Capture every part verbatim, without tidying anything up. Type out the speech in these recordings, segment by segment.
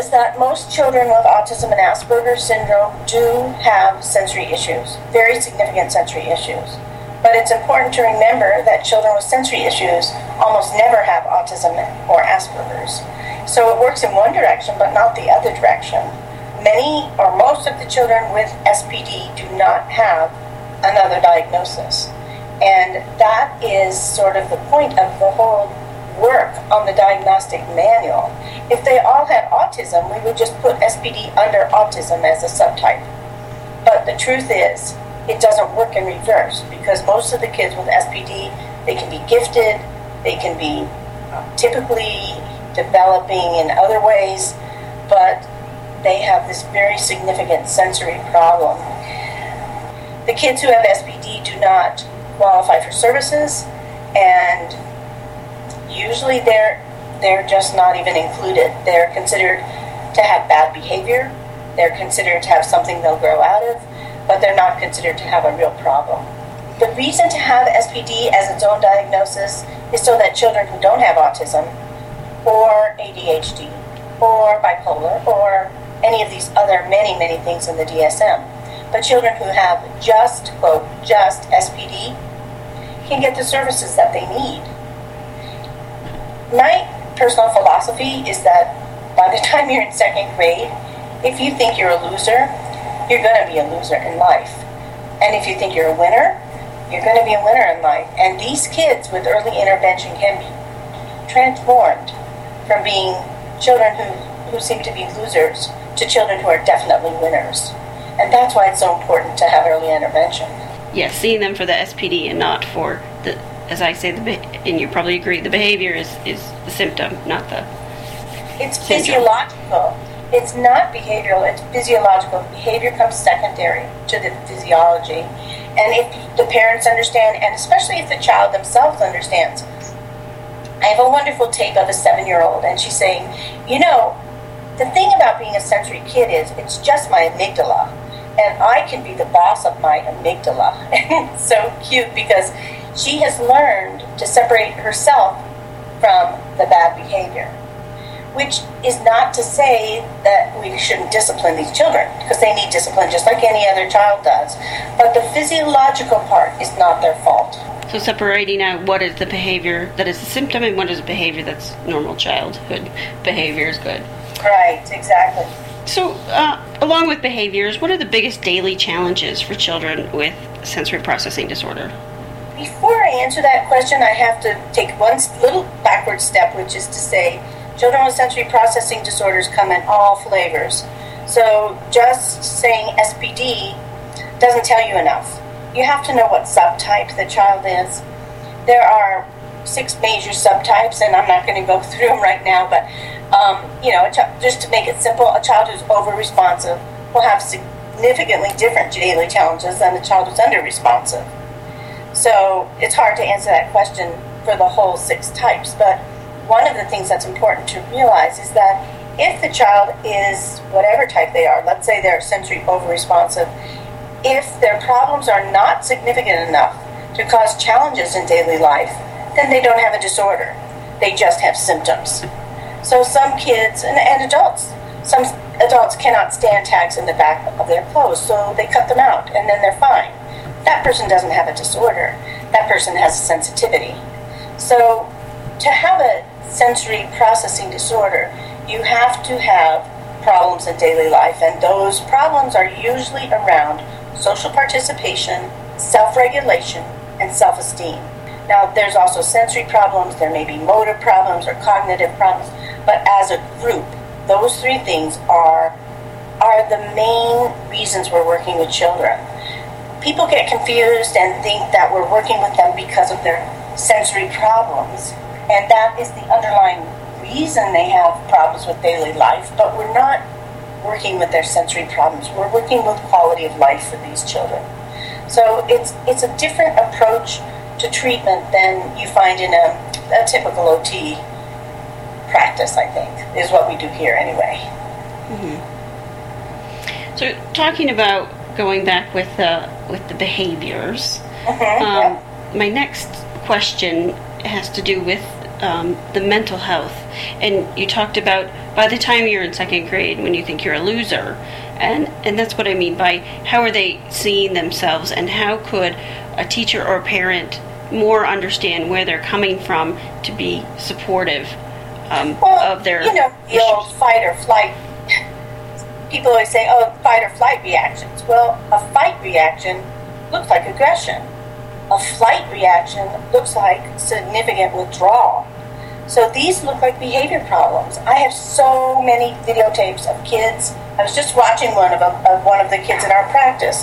is that most children with autism and Asperger's syndrome do have sensory issues, very significant sensory issues. But it's important to remember that children with sensory issues almost never have autism or Asperger's. So it works in one direction, but not the other direction. Many or most of the children with S P D do not have another diagnosis. And that is sort of the point of the whole work on the diagnostic manual. If they all had autism, we would just put S P D under autism as a subtype. But the truth is, it doesn't work in reverse, because most of the kids with S P D, they can be gifted, they can be typically developing in other ways, but they have this very significant sensory problem. The kids who have S P D do not qualify for services, and usually they're they're just not even included. They're considered to have bad behavior, they're considered to have something they'll grow out of, but they're not considered to have a real problem. The reason to have S P D as its own diagnosis is so that children who don't have autism or A D H D or bipolar or any of these other many, many things in the D S M, but children who have just, quote, just S P D can get the services that they need. My personal philosophy is that by the time you're in second grade, if you think you're a loser, you're going to be a loser in life. And if you think you're a winner, you're going to be a winner in life. And these kids with early intervention can be transformed from being children who, who seem to be losers to children who are definitely winners. And that's why it's so important to have early intervention. Yes, seeing them for the S P D and not for the, as I say, the and you probably agree, the behavior is, is the symptom, not the It's syndrome. Physiological. It's not behavioral, it's physiological. Behavior comes secondary to the physiology. And if the parents understand, and especially if the child themselves understands. I have a wonderful tape of a seven-year-old, and she's saying, you know, the thing about being a sensory kid is it's just my amygdala, and I can be the boss of my amygdala. And it's so cute because she has learned to separate herself from the bad behavior, which is not to say that we shouldn't discipline these children, because they need discipline just like any other child does. But the physiological part is not their fault. So separating out what is the behavior that is a symptom and what is a behavior that's normal childhood behavior is good. Right, exactly. So, uh, along with behaviors, what are the biggest daily challenges for children with sensory processing disorder? Before I answer that question, I have to take one little backward step, which is to say children with sensory processing disorders come in all flavors. So just saying S P D doesn't tell you enough. You have to know what subtype the child is. There are six major subtypes, and I'm not going to go through them right now, but um, you know, a ch- just to make it simple, a child who's over-responsive will have significantly different daily challenges than the child who's under-responsive. So it's hard to answer that question for the whole six types, but one of the things that's important to realize is that if the child is whatever type they are, let's say they're sensory over-responsive, if their problems are not significant enough to cause challenges in daily life, then they don't have a disorder. They just have symptoms. So some kids, and, and adults, some adults cannot stand tags in the back of their clothes, so they cut them out, and then they're fine. That person doesn't have a disorder. That person has a sensitivity. So to have a sensory processing disorder, you have to have problems in daily life, and those problems are usually around social participation, self-regulation, and self-esteem. Now, there's also sensory problems, there may be motor problems or cognitive problems, but as a group, those three things are, are the main reasons we're working with children. People get confused and think that we're working with them because of their sensory problems, and that is the underlying reason they have problems with daily life, but we're not working with their sensory problems. We're working with quality of life for these children. So it's it's a different approach to treatment than you find in a, a typical O T practice, I think, is what we do here anyway. Mm-hmm. So talking about going back with the, with the behaviors, Mm-hmm, um, yeah. my next question has to do with um, the mental health. And you talked about by the time you're in second grade when you think you're a loser. And, and that's what I mean by how are they seeing themselves, and how could a teacher or a parent more understand where they're coming from to be supportive um, well, of their you know, the issues. old fight or flight. People always say, oh, fight or flight reactions. Well, a fight reaction looks like aggression. A flight reaction looks like significant withdrawal. So these look like behavior problems. I have so many videotapes of kids. I was just watching one of them, of one of the kids in our practice,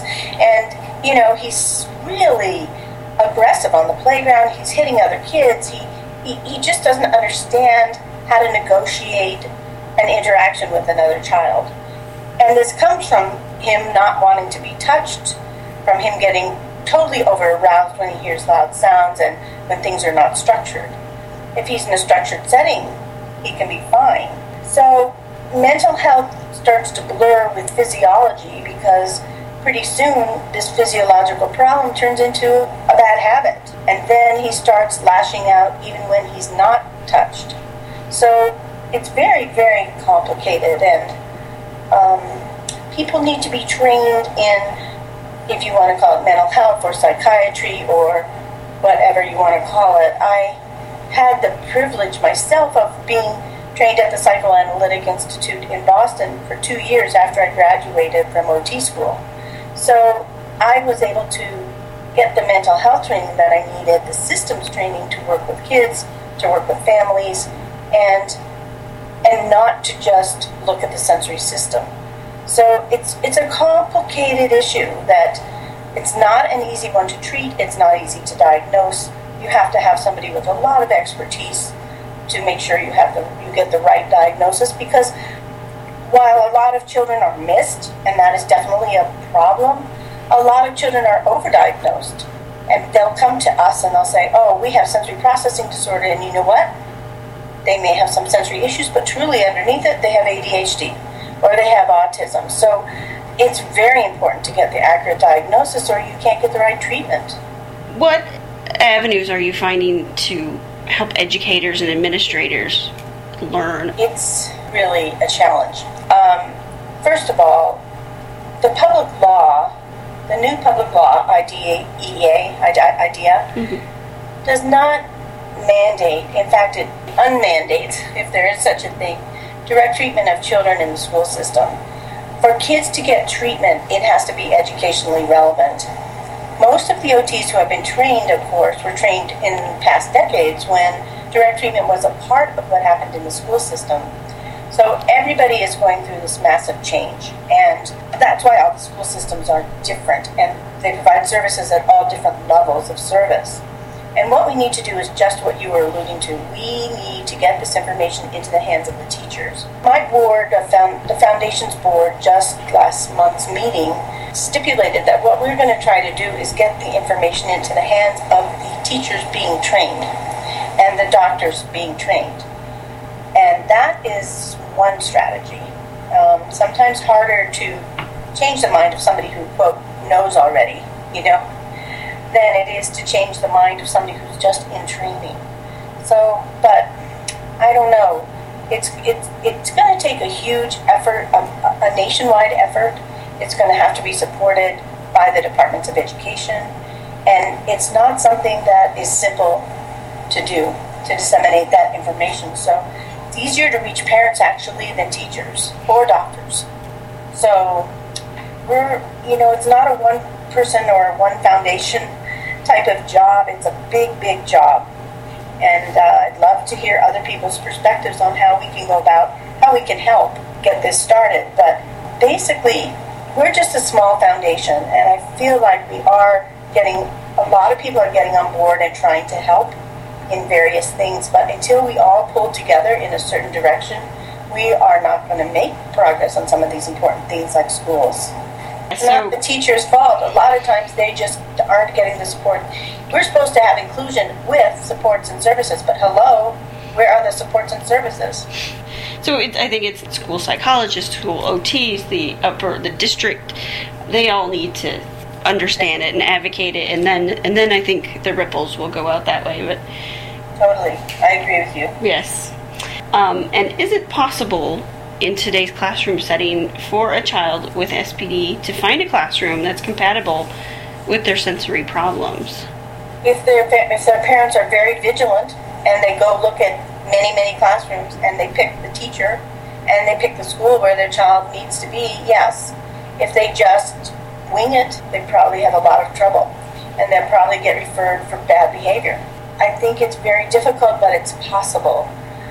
and you know, he's really aggressive on the playground. He's hitting other kids. He he, he just doesn't understand how to negotiate an interaction with another child. And this comes from him not wanting to be touched, from him getting totally over-aroused when he hears loud sounds and when things are not structured. If he's in a structured setting, he can be fine. So mental health starts to blur with physiology, because pretty soon this physiological problem turns into a bad habit. And then he starts lashing out even when he's not touched. So it's very, very complicated, and um, people need to be trained in, if you want to call it mental health or psychiatry or whatever you want to call it. I had the privilege myself of being trained at the Psychoanalytic Institute in Boston for two years after I graduated from O T school. So I was able to get the mental health training that I needed, the systems training to work with kids, to work with families, and and not to just look at the sensory system. So it's it's a complicated issue that it's not an easy one to treat, it's not easy to diagnose. You have to have somebody with a lot of expertise to make sure you have the you get the right diagnosis, because while a lot of children are missed, and that is definitely a problem, a lot of children are overdiagnosed. And they'll come to us and they'll say, oh, we have sensory processing disorder, and you know what? They may have some sensory issues, but truly underneath it, they have A D H D or they have autism. So it's very important to get the accurate diagnosis, or you can't get the right treatment. What avenues are you finding to help educators and administrators learn? It's really a challenge. Um, first of all, the public law, the new public law, I D E A, IDEA, mm-hmm. does not mandate, in fact it unmandates, if there is such a thing, direct treatment of children in the school system. For kids to get treatment, it has to be educationally relevant. Most of the O Ts who have been trained, of course, were trained in past decades when direct treatment was a part of what happened in the school system. So everybody is going through this massive change, and that's why all the school systems are different, and they provide services at all different levels of service. And what we need to do is just what you were alluding to. We need to get this information into the hands of the teachers. My board, the Foundation's board, just last month's meeting, stipulated that what we're going to try to do is get the information into the hands of the teachers being trained and the doctors being trained. And that is one strategy. Um, sometimes harder to change the mind of somebody who, quote, knows already, you know, than it is to change the mind of somebody who's just in training. So, but I don't know. It's it's it's going to take a huge effort, a, a nationwide effort. It's going to have to be supported by the departments of education, and it's not something that is simple to do, to disseminate that information. So it's easier to reach parents actually than teachers or doctors. So we're, you know, it's not a one person or one foundation type of job. It's a big, big job. And uh, I'd love to hear other people's perspectives on how we can go about, how we can help get this started. But basically, we're just a small foundation, and I feel like we are getting, a lot of people are getting on board and trying to help in various things. But until we all pull together in a certain direction, we are not going to make progress on some of these important things like schools. It's so, not the teacher's fault. A lot of times they just aren't getting the support. We're supposed to have inclusion with supports and services, but hello, where are the supports and services? So it, I think it's school psychologists, school O Ts, the upper, the district. They all need to understand it and advocate it, and then and then I think the ripples will go out that way. But Totally. I agree with you. Yes. Um, and is it possible in today's classroom setting for a child with S P D to find a classroom that's compatible with their sensory problems? If their, if their parents are very vigilant and they go look at many, many classrooms and they pick the teacher and they pick the school where their child needs to be, yes. If they just wing it, they probably have a lot of trouble and they'll probably get referred for bad behavior. I think it's very difficult, but it's possible.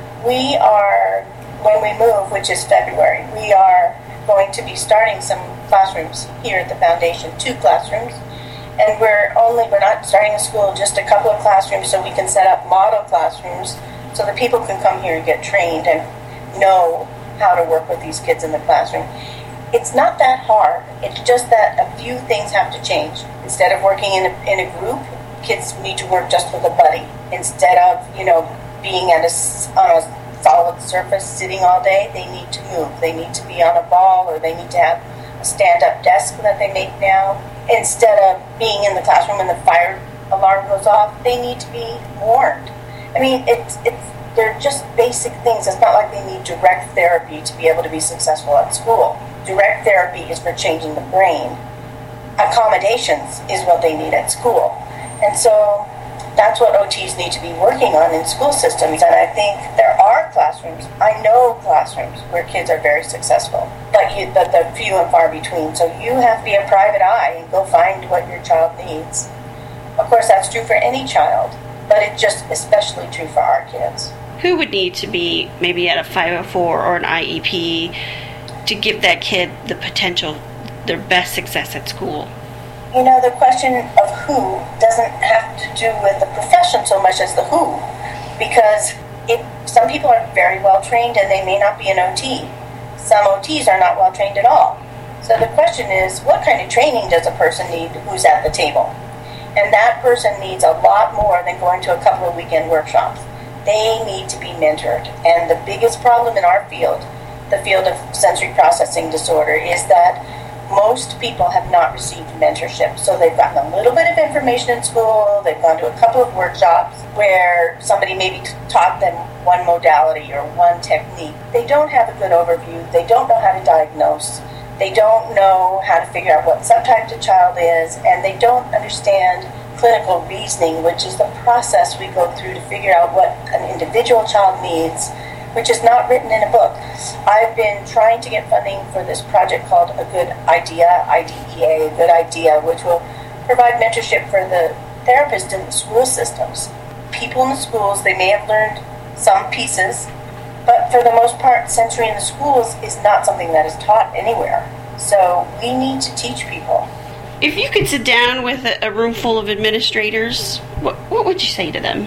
We are, when we move, which is February, we are going to be starting some classrooms here at the foundation, two classrooms. And we're only, we're not starting a school, just a couple of classrooms so we can set up model classrooms so that people can come here and get trained and know how to work with these kids in the classroom. It's not that hard. It's just that a few things have to change. Instead of working in a, in a group, kids need to work just with a buddy. Instead of, you know, being at a, on a solid surface sitting all day, they need to move. They need to be on a ball, or they need to have a stand-up desk that they make now. Instead of being in the classroom and the fire alarm goes off, they need to be warned. I mean, it's it's they're just basic things. It's not like they need direct therapy to be able to be successful at school. Direct therapy is for changing the brain. Accommodations is what they need at school. And so that's what O Ts need to be working on in school systems. And I think there are classrooms, I know classrooms where kids are very successful, but, you, but they're few and far between. So you have to be a private eye and go find what your child needs. Of course, that's true for any child, but it's just especially true for our kids. Who would need to be maybe at a five oh four or an I E P to give that kid the potential, their best success at school? You know, the question of who doesn't have to do with the profession so much as the who, because it, some people are very well trained and they may not be an O T. Some O Ts are not well trained at all. So the question is, what kind of training does a person need who's at the table? And that person needs a lot more than going to a couple of weekend workshops. They need to be mentored. And the biggest problem in our field, the field of sensory processing disorder, is that most people have not received mentorship. So they've gotten a little bit of information in school, they've gone to a couple of workshops where somebody maybe taught them one modality or one technique. They don't have a good overview, they don't know how to diagnose, they don't know how to figure out what subtype the child is, and they don't understand clinical reasoning, which is the process we go through to figure out what an individual child needs, which is not written in a book. I've been trying to get funding for this project called A Good Idea, I D E A, A Good Idea, which will provide mentorship for the therapists in the school systems. People in the schools, they may have learned some pieces, but for the most part, sensory in the schools is not something that is taught anywhere. So we need to teach people. If you could sit down with a, a room full of administrators, what, what would you say to them?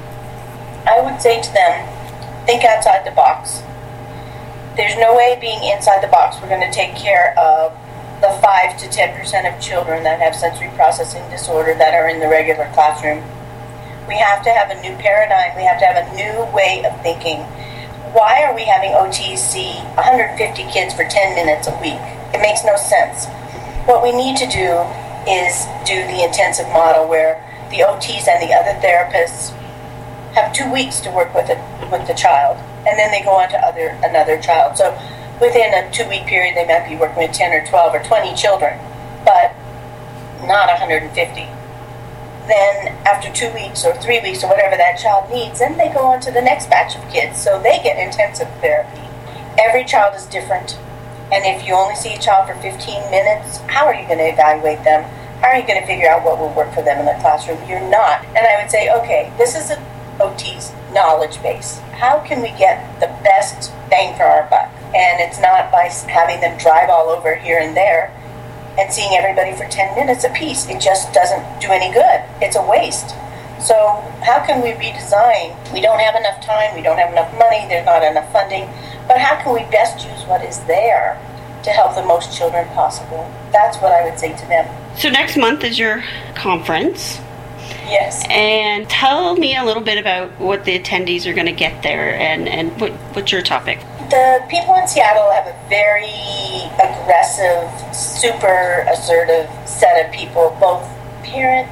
I would say to them, think outside the box. There's no way being inside the box we're going to take care of the five to ten percent of children that have sensory processing disorder that are in the regular classroom. We have to have a new paradigm. We have to have a new way of thinking. Why are we having O Ts see one hundred fifty kids for ten minutes a week? It makes no sense. What we need to do is do the intensive model where the O Ts and the other therapists have two weeks to work with it with the child, and then they go on to other another child. So within a two-week period, they might be working with ten or twelve or twenty children, but not one hundred fifty. Then after two weeks or three weeks or whatever that child needs, then they go on to the next batch of kids, so they get intensive therapy. Every child is different, and if you only see a child for fifteen minutes, how are you going to evaluate them? How are you going to figure out what will work for them in the classroom? You're not. And I would say, okay, this is a O T's knowledge base. How can we get the best bang for our buck? And it's not by having them drive all over here and there and seeing everybody for ten minutes a piece. It just doesn't do any good. It's a waste. So how can we redesign? We don't have enough time, we don't have enough money, there's not enough funding, but how can we best use what is there to help the most children possible? That's what I would say to them. So next month is your conference. Yes. And tell me a little bit about what the attendees are going to get there and, and what, what's your topic? The people in Seattle have a very aggressive, super assertive set of people, both parents,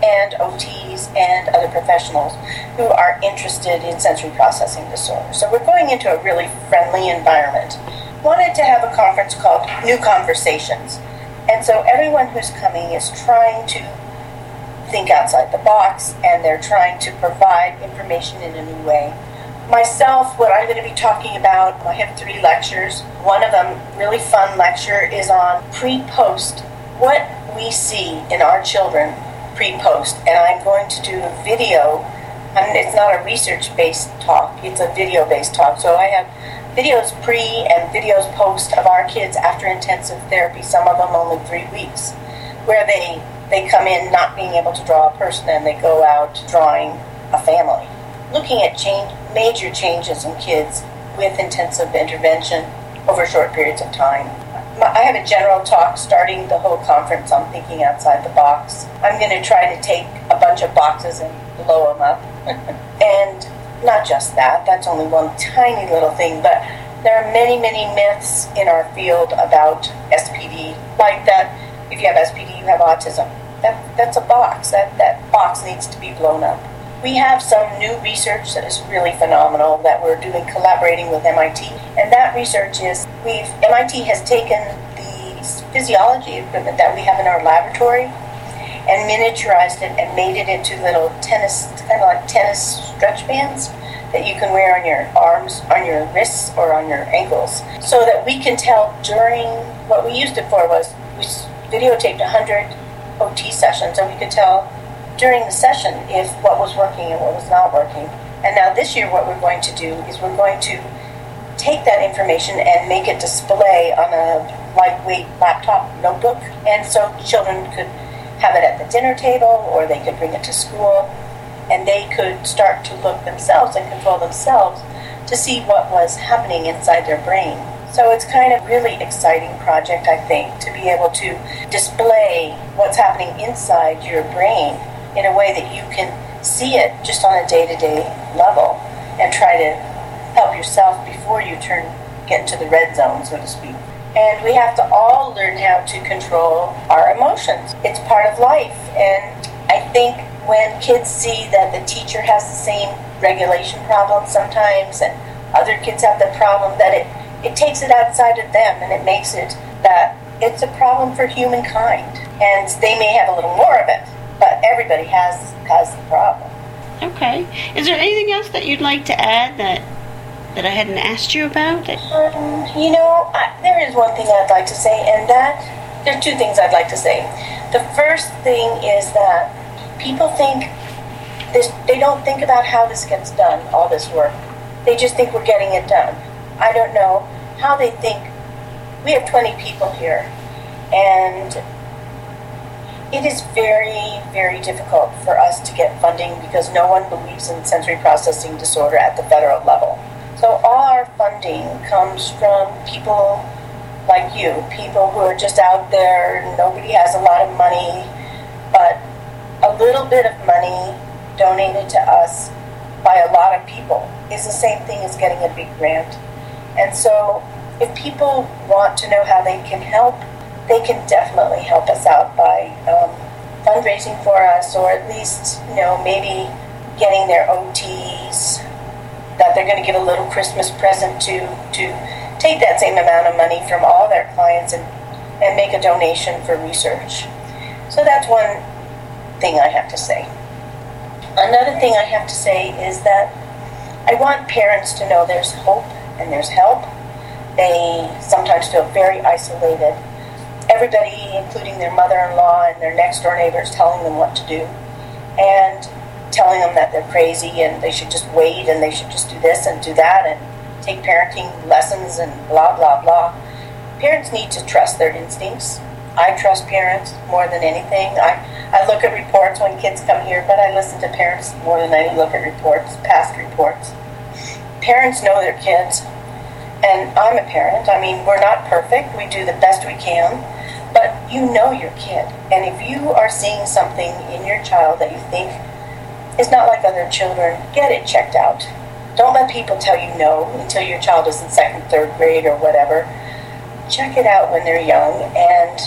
and O Ts and other professionals who are interested in sensory processing disorders. So we're going into a really friendly environment. Wanted to have a conference called New Conversations. And so everyone who's coming is trying to think outside the box, and they're trying to provide information in a new way. Myself, what I'm going to be talking about, I have three lectures. One of them, really fun lecture, is on pre-post, what we see in our children pre-post. And I'm going to do a video. I mean, it's not a research-based talk, it's a video-based talk. So I have videos pre and videos post of our kids after intensive therapy, some of them only three weeks, where they, they come in not being able to draw a person and they go out drawing a family. Looking at change, major changes in kids with intensive intervention over short periods of time. I have a general talk starting the whole conference on thinking outside the box. I'm going to try to take a bunch of boxes and blow them up. And not just that, that's only one tiny little thing, but there are many, many myths in our field about S P D, like that if you have S P D, you have autism. That, that's a box. That, that box needs to be blown up. We have some new research that is really phenomenal that we're doing collaborating with M I T. And that research is, we've M I T has taken the physiology equipment that we have in our laboratory and miniaturized it and made it into little tennis, kind of like tennis stretch bands that you can wear on your arms, on your wrists, or on your ankles. So that we can tell during, what we used it for was, we videotaped one hundred O T sessions, and we could tell during the session if what was working and what was not working. And now this year what we're going to do is we're going to take that information and make it display on a lightweight laptop notebook. And so children could have it at the dinner table, or they could bring it to school, and they could start to look themselves and control themselves to see what was happening inside their brain. So it's kind of really exciting project, I think, to be able to display what's happening inside your brain in a way that you can see it just on a day-to-day level and try to help yourself before you turn get into the red zone, so to speak. And we have to all learn how to control our emotions. It's part of life. And I think when kids see that the teacher has the same regulation problem sometimes and other kids have the problem, that it, it takes it outside of them and it makes it that it's a problem for humankind. And they may have a little more of it, but everybody has has the problem. Okay. Is there anything else that you'd like to add that that I hadn't asked you about? Um, you know, I, there is one thing I'd like to say, and that, there are two things I'd like to say. The first thing is that people think, this, they don't think about how this gets done, all this work. They just think we're getting it done. I don't know how they think. We have twenty people here, and it is very, very difficult for us to get funding because no one believes in sensory processing disorder at the federal level. So all our funding comes from people like you, people who are just out there. Nobody has a lot of money, but a little bit of money donated to us by a lot of people is the same thing as getting a big grant. And so if people want to know how they can help, they can definitely help us out by um, fundraising for us, or at least, you know, maybe getting their O Ts that they're going to give a little Christmas present to, to take that same amount of money from all their clients and, and make a donation for research. So that's one thing I have to say. Another thing I have to say is that I want parents to know there's hope and there's help. They sometimes feel very isolated. Everybody, including their mother-in-law and their next-door neighbors, telling them what to do. And telling them that they're crazy and they should just wait and they should just do this and do that and take parenting lessons and blah, blah, blah. Parents need to trust their instincts. I trust parents more than anything. I, I look at reports when kids come here, but I listen to parents more than I look at reports, past reports. Parents know their kids, and I'm a parent. I mean, we're not perfect. We do the best we can, but you know your kid. And if you are seeing something in your child that you think it's not like other children, get it checked out. Don't let people tell you no until your child is in second, third grade or whatever. Check it out when they're young and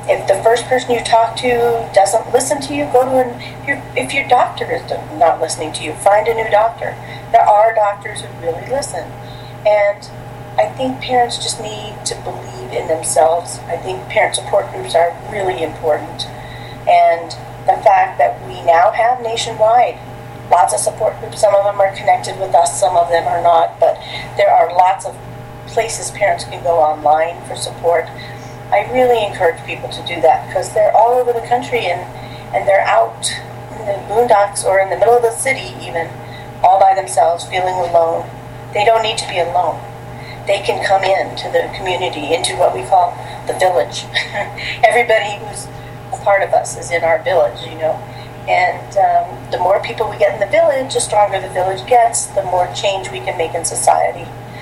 If the first person you talk to doesn't listen to you, go to an, if, your if your doctor is not listening to you, find a new doctor. There are doctors who really listen. And I think parents just need to believe in themselves. I think parent support groups are really important. And the fact that we now have nationwide lots of support groups, some of them are connected with us, some of them are not, but there are lots of places parents can go online for support. I really encourage people to do that because they're all over the country and, and they're out in the boondocks or in the middle of the city even, all by themselves, feeling alone. They don't need to be alone. They can come in to the community, into what we call the village. Everybody who's a part of us is in our village, you know. And um, the more people we get in the village, the stronger the village gets, the more change we can make in society.